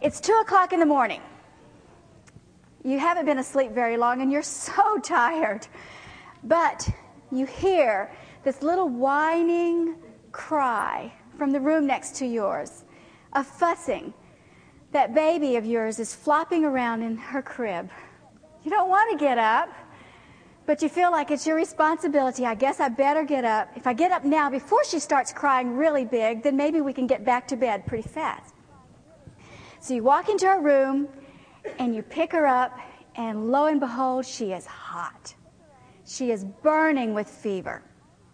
It's 2 o'clock in the morning. You haven't been asleep very long and you're so tired. But you hear this little whining cry from the room next to yours, a fussing. That baby of yours is flopping around in her crib. You don't want to get up, but you feel like it's your responsibility. I guess I better get up. If I get up now before she starts crying really big, then maybe we can get back to bed pretty fast. So you walk into her room and you pick her up, and lo and behold, she is hot. She is burning with fever.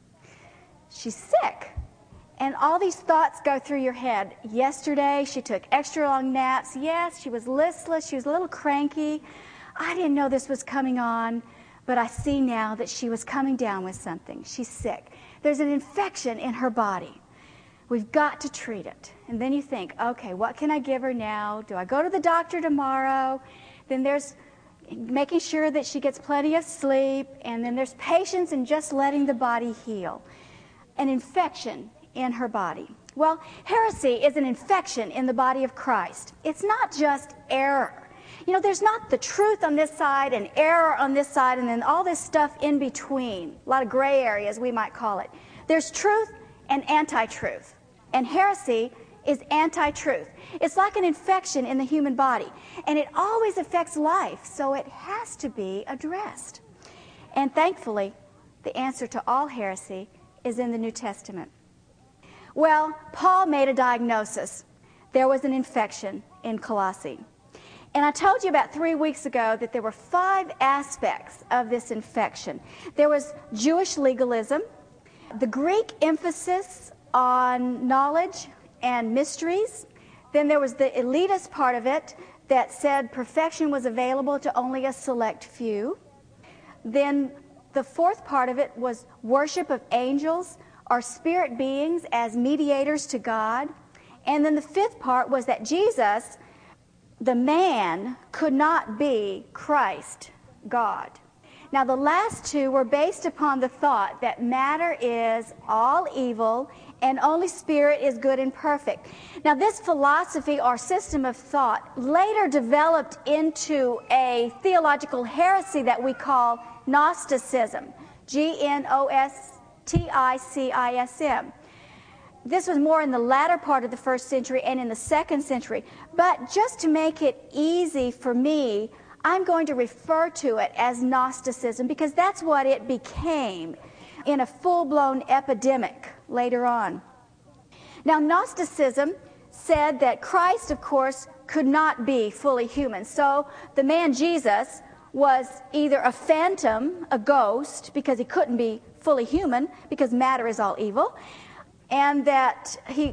She's sick. And all these thoughts go through your head. Yesterday, she took extra long naps. Yes, she was listless. She was a little cranky. I didn't know this was coming on, but I see now that she was coming down with something. She's sick. There's an infection in her body. We've got to treat it. And then you think, okay, what can I give her now? Do I go to the doctor tomorrow? Then there's making sure that she gets plenty of sleep. And then there's patience in just letting the body heal. An infection in her body. Well, heresy is an infection in the body of Christ. It's not just error. You know, there's not the truth on this side and error on this side and then all this stuff in between. A lot of gray areas, we might call it. There's truth and anti-truth. And heresy is anti-truth. It's like an infection in the human body. And it always affects life, so it has to be addressed. And thankfully, the answer to all heresy is in the New Testament. Well, Paul made a diagnosis. There was an infection in Colossae. And I told you about 3 weeks ago that there were 5 aspects of this infection. There was Jewish legalism, the Greek emphasis on knowledge and mysteries. Then there was the elitist part of it that said perfection was available to only a select few. Then the 4th part of it was worship of angels or spirit beings as mediators to God. And then the 5th part was that Jesus, the man, could not be Christ, God. Now the last 2 were based upon the thought that matter is all evil and only spirit is good and perfect. Now this philosophy or system of thought later developed into a theological heresy that we call Gnosticism. Gnosticism. This was more in the latter part of the 1st century and in the 2nd century. But just to make it easy for me, I'm going to refer to it as Gnosticism because that's what it became in a full-blown epidemic later on. Now, Gnosticism said that Christ, of course, could not be fully human. So the man Jesus was either a phantom, a ghost, because he couldn't be fully human because matter is all evil, and that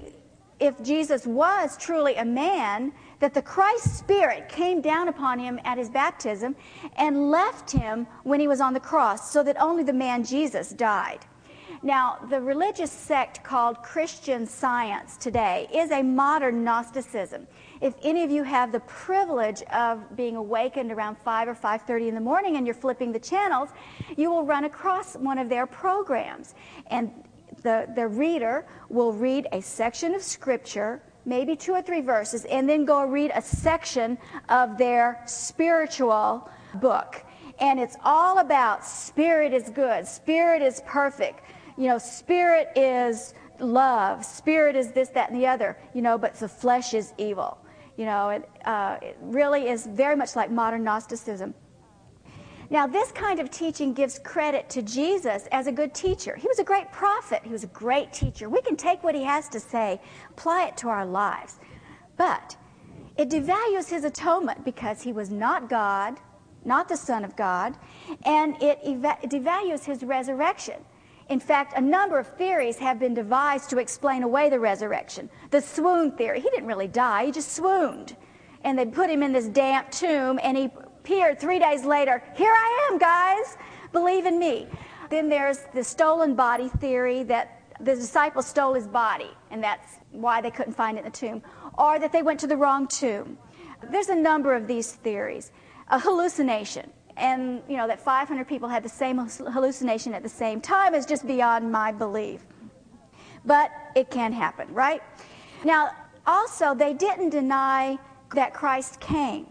if Jesus was truly a man, that the Christ Spirit came down upon him at his baptism and left him when he was on the cross, so that only the man Jesus died. Now, the religious sect called Christian Science today is a modern Gnosticism. If any of you have the privilege of being awakened around 5 or 5:30 in the morning and you're flipping the channels, you will run across one of their programs. And the reader will read a section of Scripture, maybe 2 or 3 verses, and then go read a section of their spiritual book. And it's all about spirit is good, spirit is perfect, you know, spirit is love, spirit is this, that, and the other, you know, but the flesh is evil. You know, it really is very much like modern Gnosticism. Now, this kind of teaching gives credit to Jesus as a good teacher. He was a great prophet. He was a great teacher. We can take what he has to say, apply it to our lives. But it devalues his atonement because he was not God, not the Son of God, and it devalues his resurrection. In fact, a number of theories have been devised to explain away the resurrection. The swoon theory. He didn't really die. He just swooned. And they put him in this damp tomb, and he appeared 3 days later. Here I am, guys. Believe in me. Then there's the stolen body theory, that the disciples stole his body, and that's why they couldn't find it in the tomb. Or that they went to the wrong tomb. There's a number of these theories. A hallucination. And, you know, that 500 people had the same hallucination at the same time is just beyond my belief. But it can happen, right? Now, also, they didn't deny that Christ came.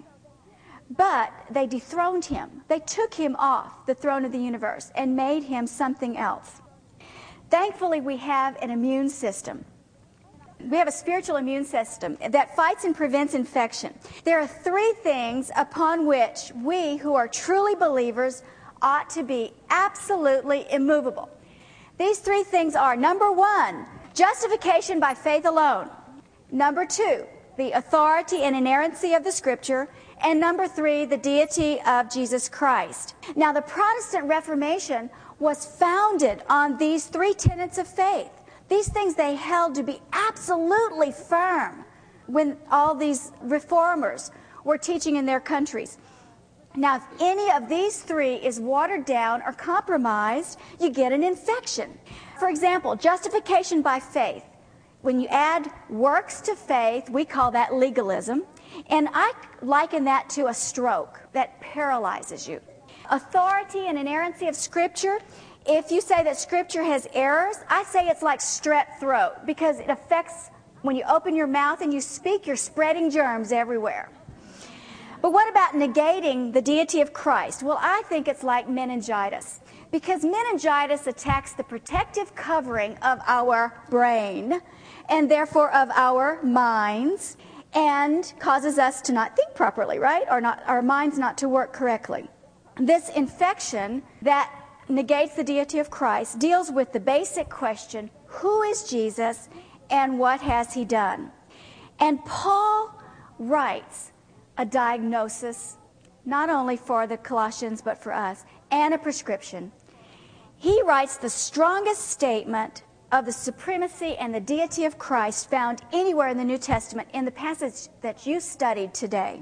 But they dethroned him. They took him off the throne of the universe and made him something else. Thankfully, we have an immune system. We have a spiritual immune system that fights and prevents infection. There are 3 things upon which we who are truly believers ought to be absolutely immovable. These 3 things are, number 1, justification by faith alone. Number 2, the authority and inerrancy of the Scripture. And number 3, the deity of Jesus Christ. Now, the Protestant Reformation was founded on these 3 tenets of faith. These things they held to be absolutely firm when all these reformers were teaching in their countries. Now, if any of these 3 is watered down or compromised, you get an infection. For example, justification by faith. When you add works to faith, we call that legalism. And I liken that to a stroke that paralyzes you. Authority and inerrancy of Scripture. If you say that Scripture has errors, I say it's like strep throat, because it affects, when you open your mouth and you speak, you're spreading germs everywhere. But what about negating the deity of Christ? Well, I think it's like meningitis, because meningitis attacks the protective covering of our brain and therefore of our minds, and causes us to not think properly, right? Or not, our minds not to work correctly. This infection that negates the deity of Christ deals with the basic question, who is Jesus and what has he done? And Paul writes a diagnosis, not only for the Colossians but for us, and a prescription. He writes the strongest statement of the supremacy and the deity of Christ found anywhere in the New Testament in the passage that you studied today.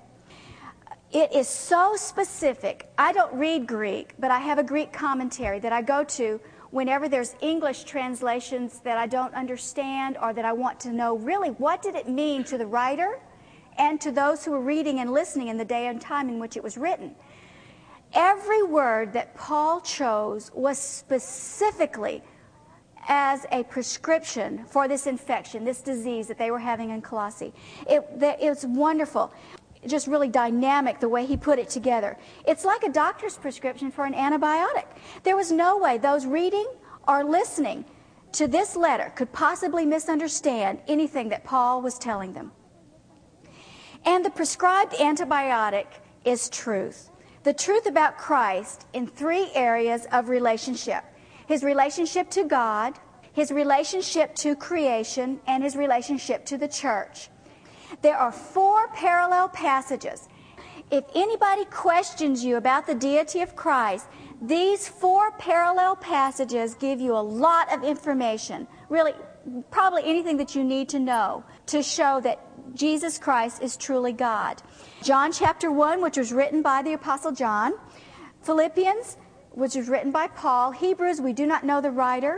It is so specific. I don't read Greek, but I have a Greek commentary that I go to whenever there's English translations that I don't understand, or that I want to know really what did it mean to the writer and to those who were reading and listening in the day and time in which it was written. Every word that Paul chose was specifically as a prescription for this infection, this disease that they were having in Colossae. It's wonderful, just really dynamic the way he put it together. It's like a doctor's prescription for an antibiotic. There was no way those reading or listening to this letter could possibly misunderstand anything that Paul was telling them. And the prescribed antibiotic is truth. The truth about Christ in 3 areas of relationship. His relationship to God, his relationship to creation, and his relationship to the church. There are 4 parallel passages. If anybody questions you about the deity of Christ, these 4 parallel passages give you a lot of information, really probably anything that you need to know to show that Jesus Christ is truly God. John chapter 1, which was written by the Apostle John. Philippians, which was written by Paul. Hebrews, we do not know the writer.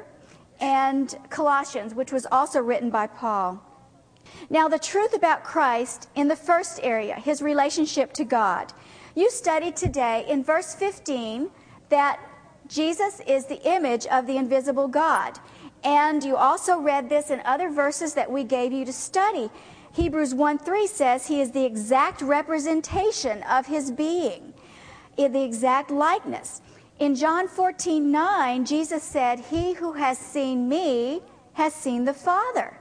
And Colossians, which was also written by Paul. Now, the truth about Christ in the first area, his relationship to God. You studied today in verse 15 that Jesus is the image of the invisible God. And you also read this in other verses that we gave you to study. Hebrews 1:3 says he is the exact representation of his being, in the exact likeness. In John 14:9, Jesus said, "He who has seen me has seen the Father."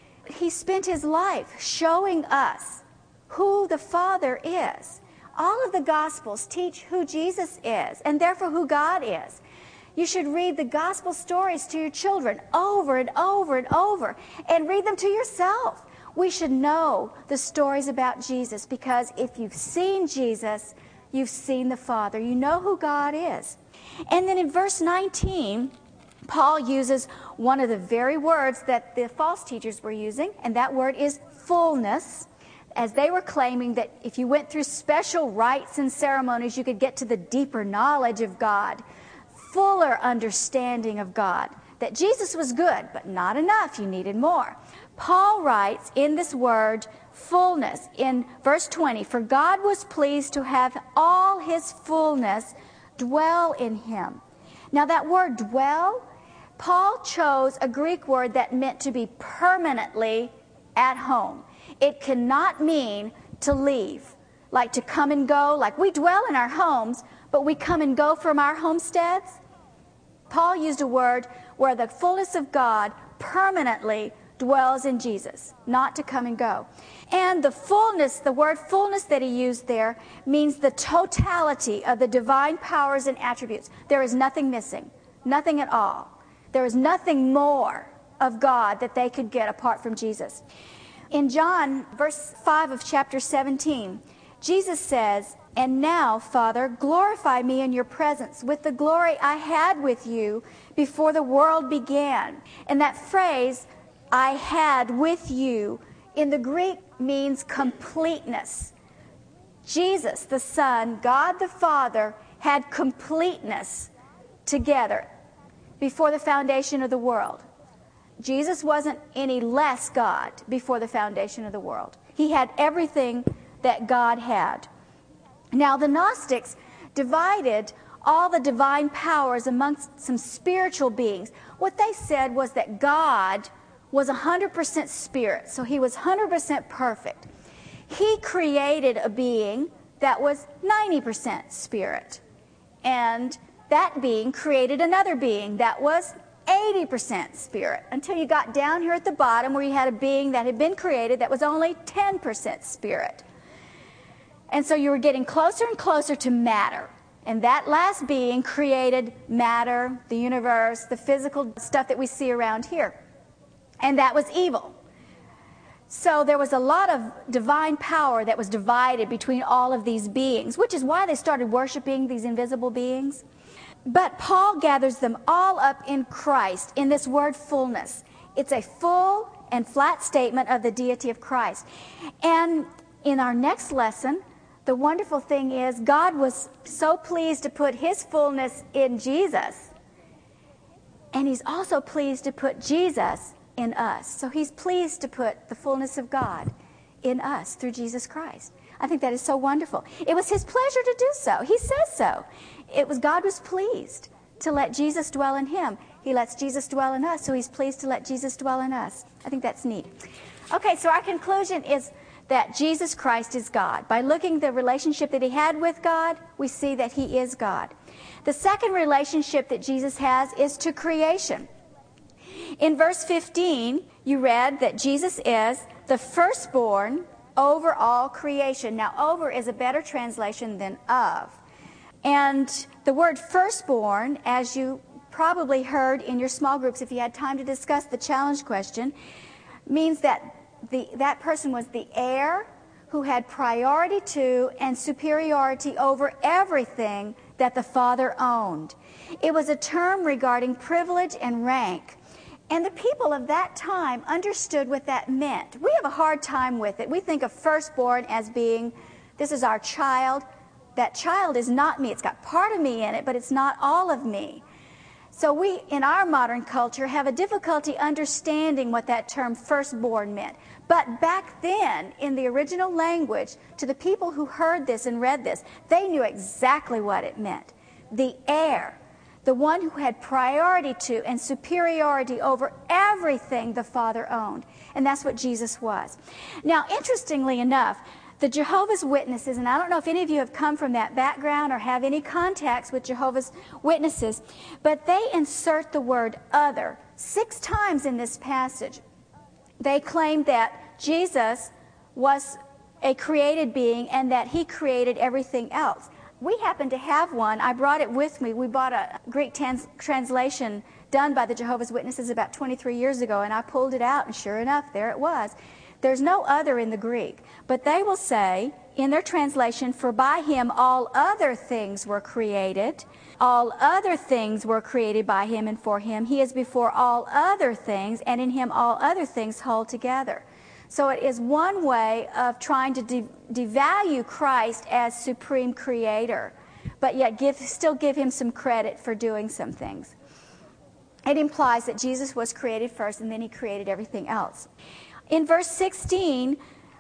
He spent his life showing us who the Father is. All of the Gospels teach who Jesus is, and therefore who God is. You should read the Gospel stories to your children over and over and over, and read them to yourself. We should know the stories about Jesus, because if you've seen Jesus, you've seen the Father. You know who God is. And then in verse 19, Paul uses one of the very words that the false teachers were using, and that word is fullness, as they were claiming that if you went through special rites and ceremonies, you could get to the deeper knowledge of God, fuller understanding of God, that Jesus was good, but not enough, you needed more. Paul writes in this word, fullness, in verse 20, "For God was pleased to have all his fullness dwell in him." Now that word dwell, Paul chose a Greek word that meant to be permanently at home. It cannot mean to leave, like to come and go, like we dwell in our homes, but we come and go from our homesteads. Paul used a word where the fullness of God permanently dwells in Jesus, not to come and go. And the fullness, the word fullness that he used there, means the totality of the divine powers and attributes. There is nothing missing, nothing at all. There is nothing more of God that they could get apart from Jesus. In John, verse 5 of chapter 17, Jesus says, "And now, Father, glorify me in your presence with the glory I had with you before the world began." And that phrase, "I had with you," in the Greek means completeness. Jesus, the Son, God the Father, had completeness together before the foundation of the world. Jesus wasn't any less God before the foundation of the world. He had everything that God had. Now, the Gnostics divided all the divine powers amongst some spiritual beings. What they said was that God was 100% spirit, so he was 100% perfect. He created a being that was 90% spirit, and that being created another being that was 80% spirit, until you got down here at the bottom where you had a being that had been created that was only 10% spirit. And so you were getting closer and closer to matter. And that last being created matter, the universe, the physical stuff that we see around here. And that was evil. So there was a lot of divine power that was divided between all of these beings, which is why they started worshiping these invisible beings. But Paul gathers them all up in Christ in this word fullness. It's a full and flat statement of the deity of Christ. And in our next lesson, the wonderful thing is God was so pleased to put his fullness in Jesus. And he's also pleased to put Jesus in us. So he's pleased to put the fullness of God in us through Jesus Christ. I think that is so wonderful. It was his pleasure to do so. He says so. God was pleased to let Jesus dwell in him. He lets Jesus dwell in us, so he's pleased to let Jesus dwell in us. I think that's neat. Okay, so our conclusion is that Jesus Christ is God. By looking at the relationship that he had with God, we see that he is God. The second relationship that Jesus has is to creation. In verse 15, you read that Jesus is the firstborn over all creation. Now, over is a better translation than of. And the word firstborn, as you probably heard in your small groups if you had time to discuss the challenge question, means that that person was the heir who had priority to and superiority over everything that the Father owned. It was a term regarding privilege and rank. And the people of that time understood what that meant. We have a hard time with it. We think of firstborn as being, this is our child. That child is not me. It's got part of me in it, but it's not all of me. So we, in our modern culture, have a difficulty understanding what that term firstborn meant. But back then, in the original language, to the people who heard this and read this, they knew exactly what it meant. The heir, the one who had priority to and superiority over everything the Father owned. And that's what Jesus was. Now, interestingly enough, the Jehovah's Witnesses, and I don't know if any of you have come from that background or have any contacts with Jehovah's Witnesses, but they insert the word other 6 times in this passage. They claim that Jesus was a created being and that he created everything else. We happen to have one. I brought it with me. We bought a Greek translation done by the Jehovah's Witnesses about 23 years ago, and I pulled it out, and sure enough, there it was. There's no other in the Greek, but they will say in their translation, "For by him all other things were created. All other things were created by him and for him. He is before all other things, and in him all other things hold together." So it is one way of trying to devalue Christ as supreme creator, but yet still give him some credit for doing some things. It implies that Jesus was created first, and then he created everything else. In verse 16,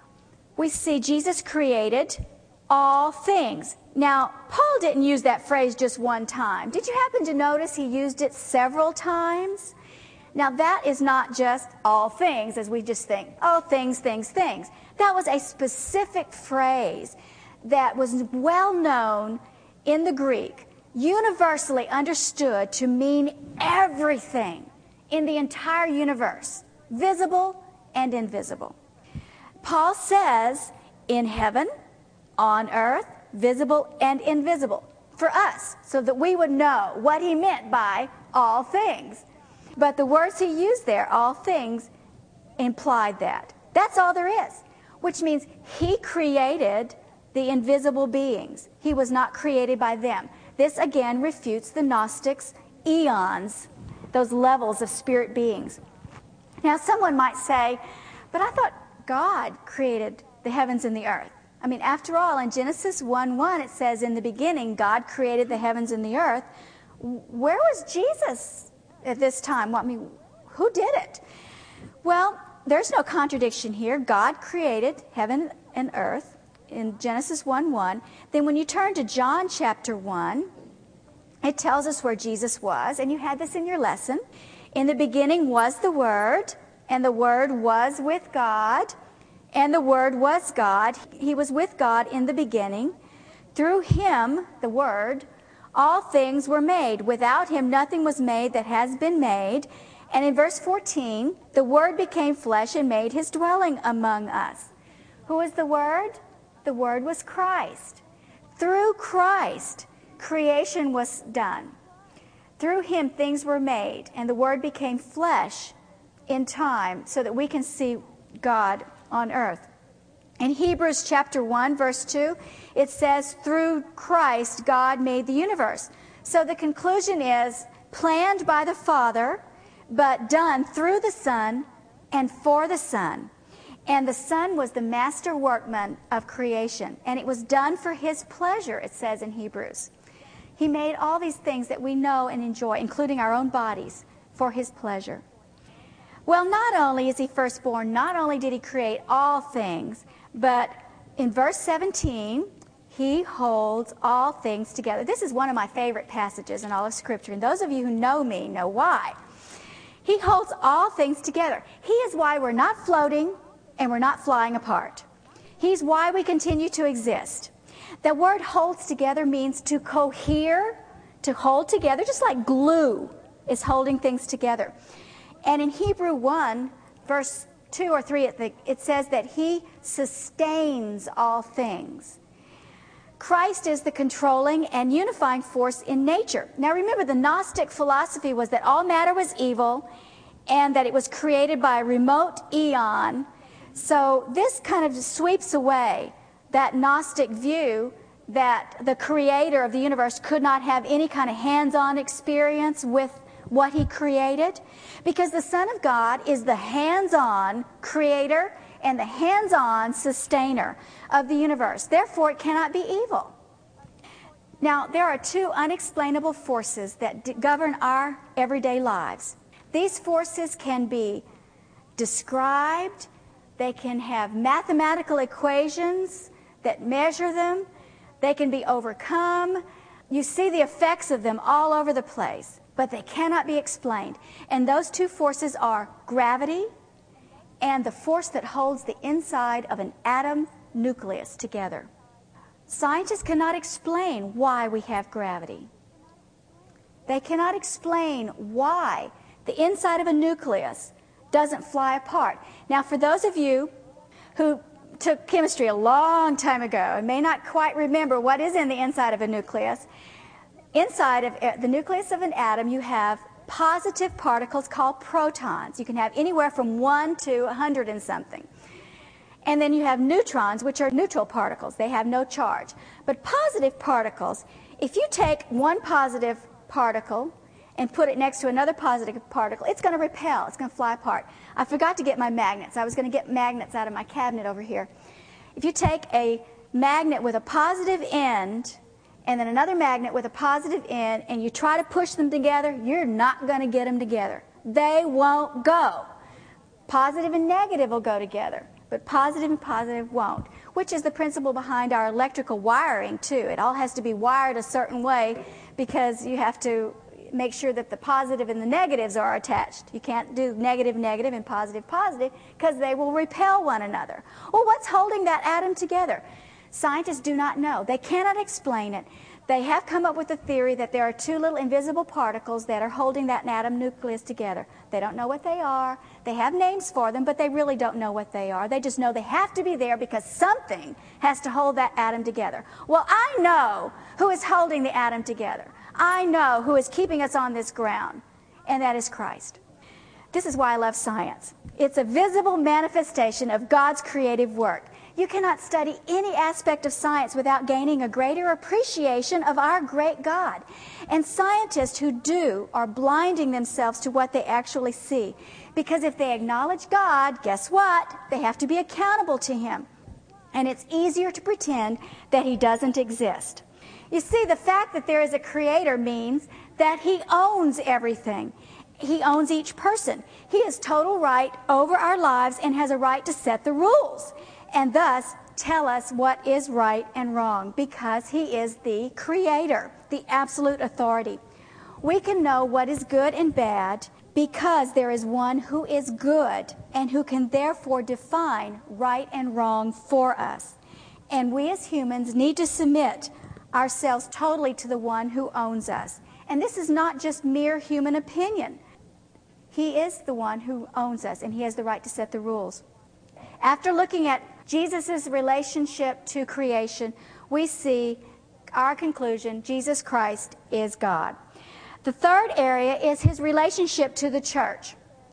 we see Jesus created all things. Now, Paul didn't use that phrase just one time. Did you happen to notice he used it several times? Now, that is not just all things, as we just think, oh, things, things, things. That was a specific phrase that was well known in the Greek, universally understood to mean everything in the entire universe, visible and invisible. Paul says, in heaven, on earth, visible and invisible, for us, so that we would know what he meant by all things. But the words he used there, all things, implied that. That's all there is, which means he created the invisible beings. He was not created by them. This again refutes the Gnostics' eons, those levels of spirit beings. Now, someone might say, but I thought God created the heavens and the earth. I mean, after all, in Genesis 1:1, it says, in the beginning, God created the heavens and the earth. Where was Jesus at this time? Well, I mean, who did it? Well, there's no contradiction here. God created heaven and earth in Genesis 1:1. Then when you turn to John chapter 1, it tells us where Jesus was, and you had this in your lesson. In the beginning was the Word, and the Word was with God, and the Word was God. He was with God in the beginning. Through him, the Word, all things were made. Without him, nothing was made that has been made. And in verse 14, the Word became flesh and made his dwelling among us. Who is the Word? The Word was Christ. Through Christ, creation was done. Through him, things were made, and the Word became flesh in time so that we can see God on earth. In Hebrews chapter 1, verse 2, it says, through Christ, God made the universe. So the conclusion is planned by the Father, but done through the Son and for the Son. And the Son was the master workman of creation, and it was done for his pleasure, it says in Hebrews. He made all these things that we know and enjoy, including our own bodies, for his pleasure. Well, not only is he firstborn, not only did he create all things, but in verse 17, he holds all things together. This is one of my favorite passages in all of Scripture, and those of you who know me know why. He holds all things together. He is why we're not floating and we're not flying apart. He's why we continue to exist. The word holds together means to cohere, to hold together, just like glue is holding things together. And in Hebrew 1, verse 2 or 3, it says that he sustains all things. Christ is the controlling and unifying force in nature. Now remember, the Gnostic philosophy was that all matter was evil and that it was created by a remote eon. So this kind of sweeps away that Gnostic view that the creator of the universe could not have any kind of hands-on experience with what he created, because the Son of God is the hands-on creator and the hands-on sustainer of the universe. Therefore, it cannot be evil. Now, there are two unexplainable forces that govern our everyday lives. These forces can be described. They can have mathematical equations that measure them. They can be overcome. You see the effects of them all over the place, but they cannot be explained. And those two forces are gravity and the force that holds the inside of an atom nucleus together. Scientists cannot explain why we have gravity. They cannot explain why the inside of a nucleus doesn't fly apart. Now, for those of you who took chemistry a long time ago and may not quite remember what is in the inside of a nucleus, inside of the nucleus of an atom, you have positive particles called protons. You can have anywhere from 1 to 100 and something. And then you have neutrons, which are neutral particles. They have no charge. But positive particles, if you take one positive particle and put it next to another positive particle, it's going to repel. It's going to fly apart. I forgot to get my magnets. I was going to get magnets out of my cabinet over here. If you take a magnet with a positive end and then another magnet with a positive end and you try to push them together, you're not going to get them together. They won't go. Positive and negative will go together, but positive and positive won't, which is the principle behind our electrical wiring, too. It all has to be wired a certain way because you have to make sure that the positive and the negatives are attached. You can't do negative, negative, and positive, positive, because they will repel one another. Well, what's holding that atom together? Scientists do not know. They cannot explain it. They have come up with a theory that there are two little invisible particles that are holding that atom nucleus together. They don't know what they are. They have names for them, but they really don't know what they are. They just know they have to be there because something has to hold that atom together. Well, I know who is holding the atom together. I know who is keeping us on this ground, and that is Christ. This is why I love science. It's a visible manifestation of God's creative work. You cannot study any aspect of science without gaining a greater appreciation of our great God. And scientists who do are blinding themselves to what they actually see. Because if they acknowledge God, guess what? They have to be accountable to Him. And it's easier to pretend that He doesn't exist. You see, the fact that there is a Creator means that He owns everything. He owns each person. He has total right over our lives and has a right to set the rules, and thus tell us what is right and wrong, because He is the Creator, the absolute authority. We can know what is good and bad because there is one who is good and who can therefore define right and wrong for us. And we as humans need to submit ourselves totally to the one who owns us. And this is not just mere human opinion. He is the one who owns us, and He has the right to set the rules. After looking at Jesus' relationship to creation, we see our conclusion: Jesus Christ is God. The third area is His relationship to the church.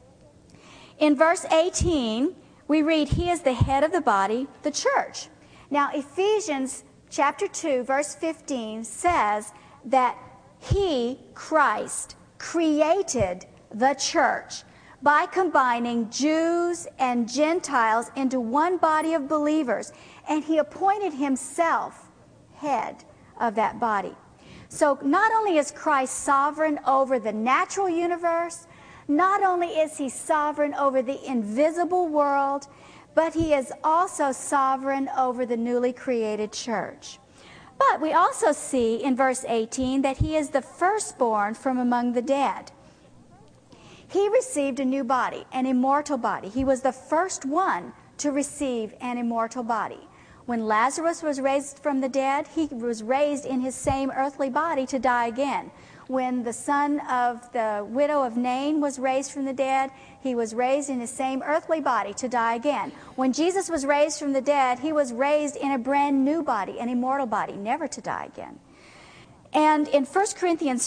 In verse 18, we read, He is the head of the body, the church. Now, Ephesians chapter 2, verse 15 says that He, Christ, created the church by combining Jews and Gentiles into one body of believers, and He appointed Himself head of that body. So not only is Christ sovereign over the natural universe, not only is He sovereign over the invisible world, but He is also sovereign over the newly created church. But we also see in verse 18 that He is the firstborn from among the dead. He received a new body, an immortal body. He was the first one to receive an immortal body. When Lazarus was raised from the dead, he was raised in his same earthly body to die again. When the son of the widow of Nain was raised from the dead, he was raised in his same earthly body to die again. When Jesus was raised from the dead, He was raised in a brand new body, an immortal body, never to die again. And in 1 Corinthians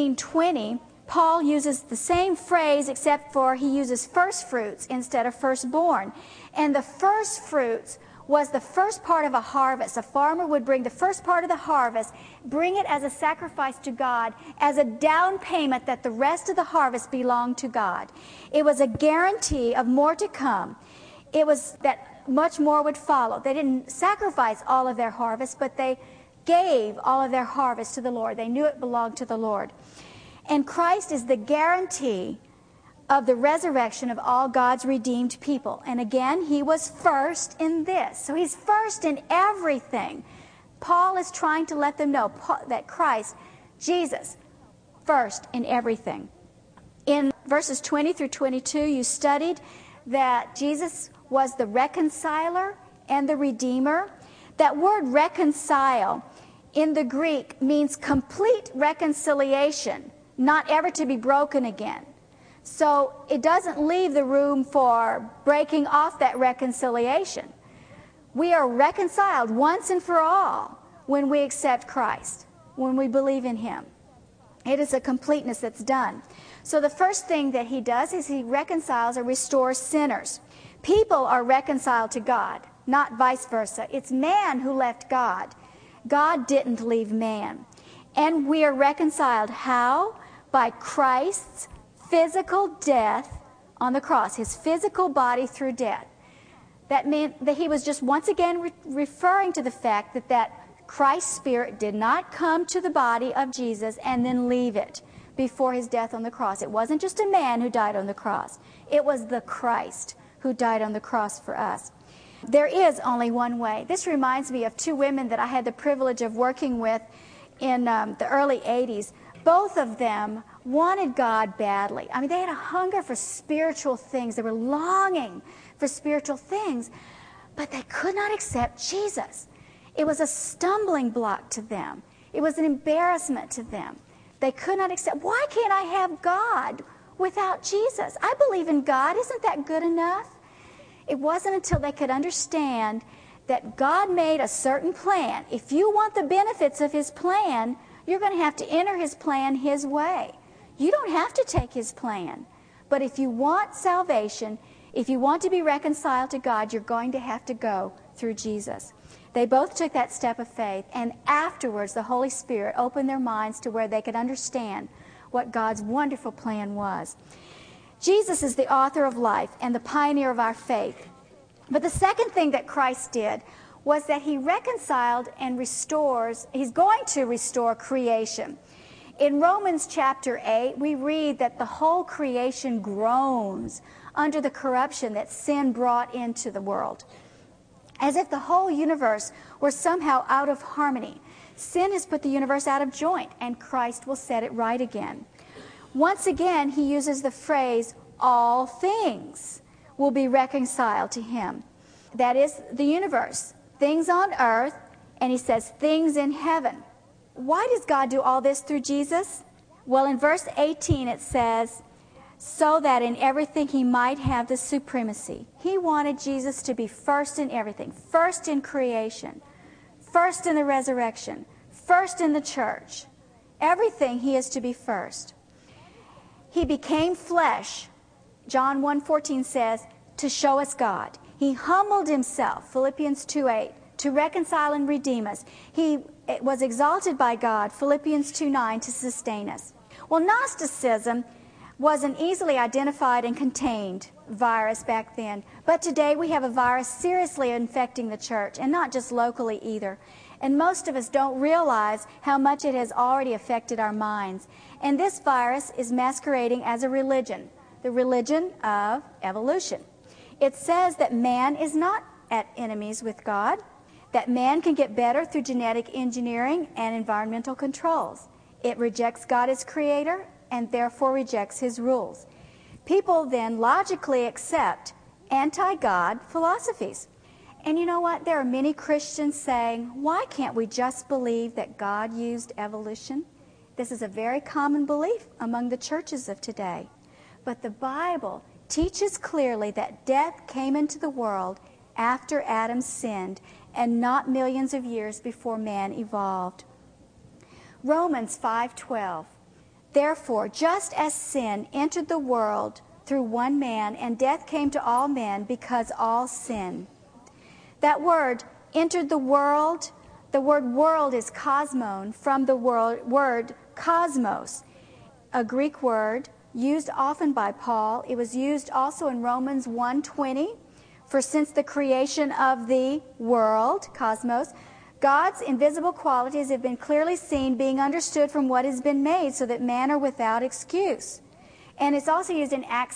15:20, Paul uses the same phrase, except for he uses first fruits instead of firstborn. And the first fruits was the first part of a harvest. A farmer would bring the first part of the harvest, bring it as a sacrifice to God, as a down payment that the rest of the harvest belonged to God. It was a guarantee of more to come. It was that much more would follow. They didn't sacrifice all of their harvest, but they gave all of their harvest to the Lord. They knew it belonged to the Lord. And Christ is the guarantee of the resurrection of all God's redeemed people. And again, He was first in this. So He's first in everything. Paul is trying to let them know that Christ, Jesus, first in everything. In verses 20 through 22, you studied that Jesus was the reconciler and the redeemer. That word reconcile in the Greek means complete reconciliation, not ever to be broken again. So it doesn't leave the room for breaking off that reconciliation. We are reconciled once and for all when we accept Christ, when we believe in Him. It is a completeness that's done. So the first thing that He does is He reconciles or restores sinners. People are reconciled to God, not vice versa. It's man who left God. God didn't leave man. And we are reconciled. How? By Christ's physical death on the cross, His physical body through death. That meant that He was just once again referring to the fact that Christ's Spirit did not come to the body of Jesus and then leave it before His death on the cross. It wasn't just a man who died on the cross. It was the Christ who died on the cross for us. There is only one way. This reminds me of two women that I had the privilege of working with in the early 80s. Both of them wanted God badly. I mean, they had a hunger for spiritual things. They were longing for spiritual things, but they could not accept Jesus. It was a stumbling block to them. It was an embarrassment to them. They could not accept, why can't I have God without Jesus? I believe in God. Isn't that good enough? It wasn't until they could understand that God made a certain plan. If you want the benefits of His plan, you're going to have to enter His plan His way. You don't have to take His plan. But if you want salvation, if you want to be reconciled to God, you're going to have to go through Jesus. They both took that step of faith, and afterwards the Holy Spirit opened their minds to where they could understand what God's wonderful plan was. Jesus is the author of life and the pioneer of our faith. But the second thing that Christ did was that He reconciled and restores, He's going to restore creation. In Romans chapter 8, we read that the whole creation groans under the corruption that sin brought into the world, as if the whole universe were somehow out of harmony. Sin has put the universe out of joint, and Christ will set it right again. Once again, He uses the phrase, all things will be reconciled to Him. That is the universe, things on earth, and He says things in heaven. Why does God do all this through Jesus? Well, in verse 18 it says, so that in everything He might have the supremacy. He wanted Jesus to be first in everything, first in creation, first in the resurrection, first in the church. Everything He is to be first. He became flesh, John 1:14 says, to show us God. He humbled Himself, Philippians 2:8, to reconcile and redeem us. He was exalted by God, Philippians 2:9, to sustain us. Well, Gnosticism was an easily identified and contained virus back then, but today we have a virus seriously infecting the church, and not just locally either. And most of us don't realize how much it has already affected our minds. And this virus is masquerading as a religion, the religion of evolution. It says that man is not at enemies with God, that man can get better through genetic engineering and environmental controls. It rejects God as creator and therefore rejects His rules. People then logically accept anti-God philosophies. And you know what? There are many Christians saying, why can't we just believe that God used evolution? This is a very common belief among the churches of today. But the Bible teaches clearly that death came into the world after Adam sinned and not millions of years before man evolved. Romans 5:12. Therefore, just as sin entered the world through one man, and death came to all men because all sinned. That word, entered the world world is cosmon, from the word cosmos, a Greek word used often by Paul. It was used also in Romans 1:20, for since the creation of the world, cosmos, God's invisible qualities have been clearly seen, being understood from what has been made, so that men are without excuse. And it's also used in Acts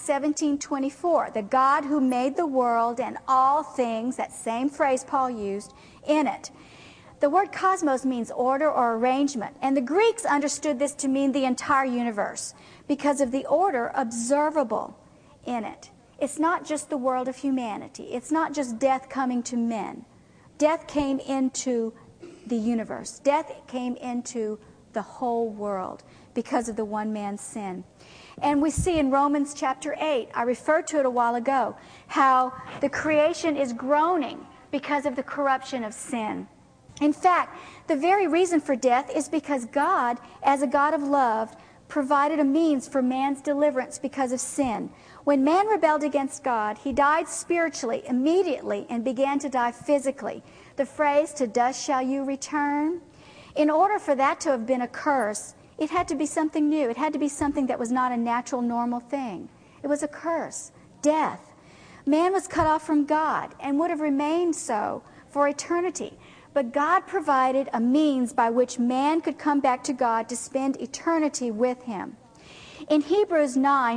17:24, the God who made the world and all things, that same phrase Paul used, in it. The word cosmos means order or arrangement, and the Greeks understood this to mean the entire universe because of the order observable in it. It's not just the world of humanity. It's not just death coming to men. Death came into the universe. Death came into the whole world because of the one man's sin. And we see in Romans chapter 8, I referred to it a while ago, how the creation is groaning because of the corruption of sin. In fact, the very reason for death is because God, as a God of love, provided a means for man's deliverance because of sin. When man rebelled against God, he died spiritually immediately and began to die physically. The phrase, to dust shall you return, in order for that to have been a curse, it had to be something new. It had to be something that was not a natural, normal thing. It was a curse, death. Man was cut off from God and would have remained so for eternity. But God provided a means by which man could come back to God to spend eternity with Him. In Hebrews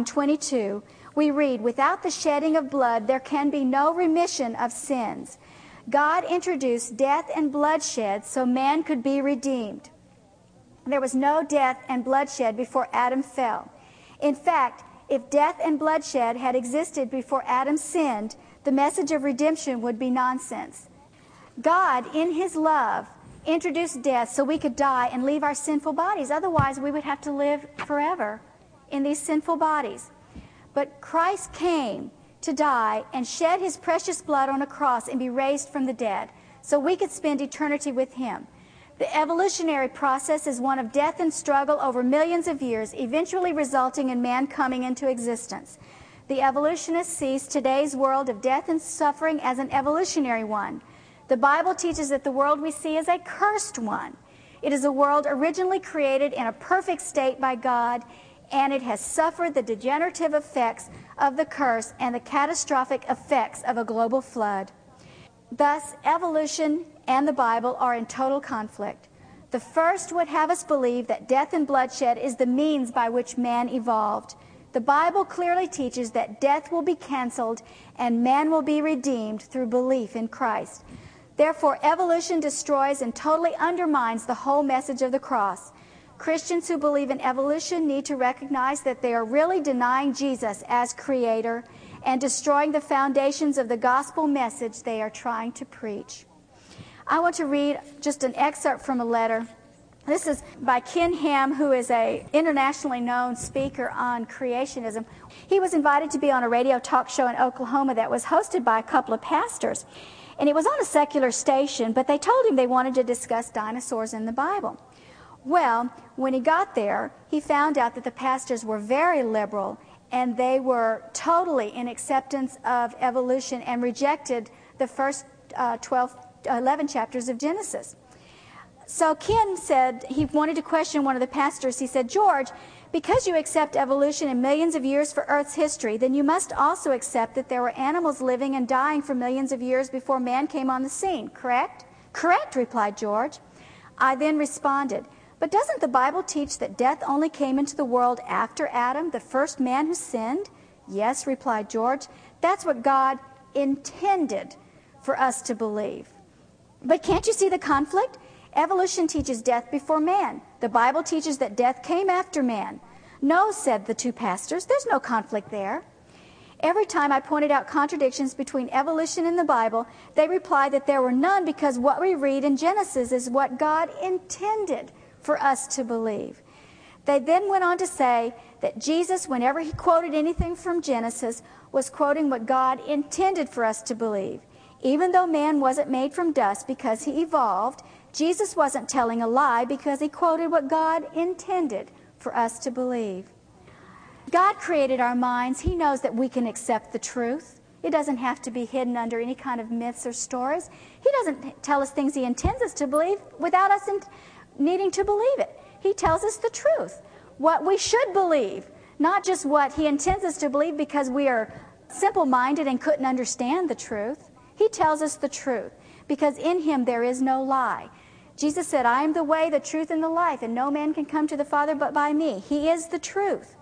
9:22, we read, without the shedding of blood, there can be no remission of sins. God introduced death and bloodshed so man could be redeemed. There was no death and bloodshed before Adam fell. In fact, if death and bloodshed had existed before Adam sinned, the message of redemption would be nonsense. God, in his love, introduced death so we could die and leave our sinful bodies. Otherwise, we would have to live forever in these sinful bodies. But Christ came to die and shed his precious blood on a cross and be raised from the dead so we could spend eternity with him. The evolutionary process is one of death and struggle over millions of years, eventually resulting in man coming into existence. The evolutionists sees today's world of death and suffering as an evolutionary one. The Bible teaches that the world we see is a cursed one. It is a world originally created in a perfect state by God, and it has suffered the degenerative effects of the curse and the catastrophic effects of a global flood. Thus, evolution and the Bible are in total conflict. The first would have us believe that death and bloodshed is the means by which man evolved. The Bible clearly teaches that death will be canceled and man will be redeemed through belief in Christ. Therefore, evolution destroys and totally undermines the whole message of the cross. Christians who believe in evolution need to recognize that they are really denying Jesus as creator and destroying the foundations of the gospel message they are trying to preach. I want to read just an excerpt from a letter. This is by Ken Ham, who is an internationally known speaker on creationism. He was invited to be on a radio talk show in Oklahoma that was hosted by a couple of pastors. And it was on a secular station, but they told him they wanted to discuss dinosaurs in the Bible. Well, when he got there, he found out that the pastors were very liberal, and they were totally in acceptance of evolution and rejected the first 11 chapters of Genesis. So Ken said he wanted to question one of the pastors. He said, George, because you accept evolution in millions of years for Earth's history, then you must also accept that there were animals living and dying for millions of years before man came on the scene, correct? Correct, replied George. I then responded, but doesn't the Bible teach that death only came into the world after Adam, the first man who sinned? Yes, replied George. That's what God intended for us to believe. But can't you see the conflict? Evolution teaches death before man. The Bible teaches that death came after man. No, said the two pastors, there's no conflict there. Every time I pointed out contradictions between evolution and the Bible, they replied that there were none because what we read in Genesis is what God intended for us to believe. They then went on to say that Jesus, whenever he quoted anything from Genesis, was quoting what God intended for us to believe. Even though man wasn't made from dust because he evolved, Jesus wasn't telling a lie because he quoted what God intended for us to believe. God created our minds. He knows that we can accept the truth. It doesn't have to be hidden under any kind of myths or stories. He doesn't tell us things he intends us to believe without us needing to believe it. He tells us the truth, what we should believe, not just what he intends us to believe because we are simple-minded and couldn't understand the truth. He tells us the truth because in him there is no lie. Jesus said, I am the way, the truth, and the life, and no man can come to the Father but by me. He is the truth.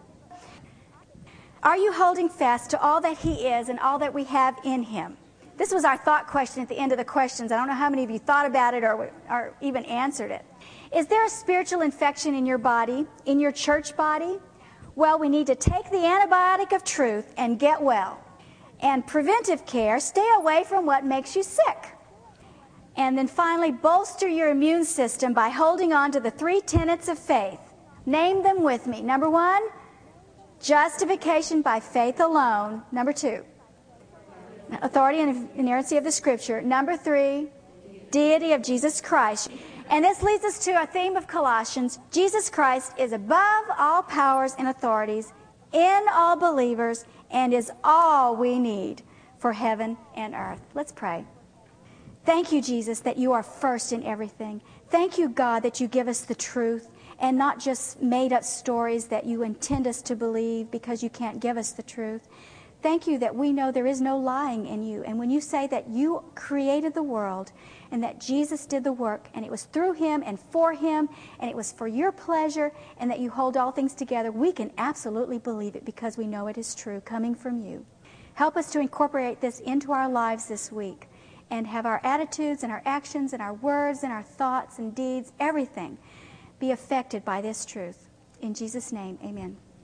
Are you holding fast to all that he is and all that we have in him? This was our thought question at the end of the questions. I don't know how many of you thought about it or even answered it. Is there a spiritual infection in your body, in your church body? Well, we need to take the antibiotic of truth and get well. And preventive care, stay away from what makes you sick. And then finally, bolster your immune system by holding on to the 3 tenets of faith. Name them with me. Number 1, justification by faith alone. Number 2, authority and inerrancy of the Scripture. Number 3, deity of Jesus Christ. And this leads us to a theme of Colossians. Jesus Christ is above all powers and authorities, in all believers, and is all we need for heaven and earth. Let's pray. Thank you, Jesus, that you are first in everything. Thank you, God, that you give us the truth and not just made-up stories that you intend us to believe because you can't give us the truth. Thank you that we know there is no lying in you. And when you say that you created the world and that Jesus did the work and it was through him and for him and it was for your pleasure and that you hold all things together, we can absolutely believe it because we know it is true coming from you. Help us to incorporate this into our lives this week and have our attitudes and our actions and our words and our thoughts and deeds, everything, be affected by this truth. In Jesus' name, amen.